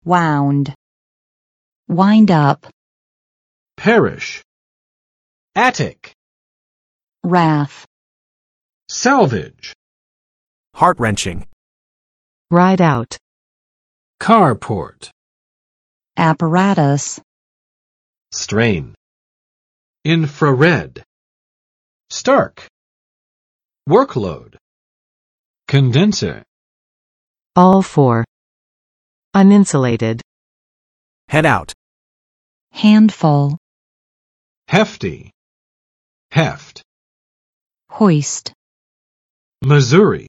wound, wind up, perish, attic, wrath, salvage, heart-wrenching, ride out, carport, apparatus, strain, infrared, stark, workload, condenser, all four, uninsulated, head out, handful, hefty, heft, hoist. Missouri.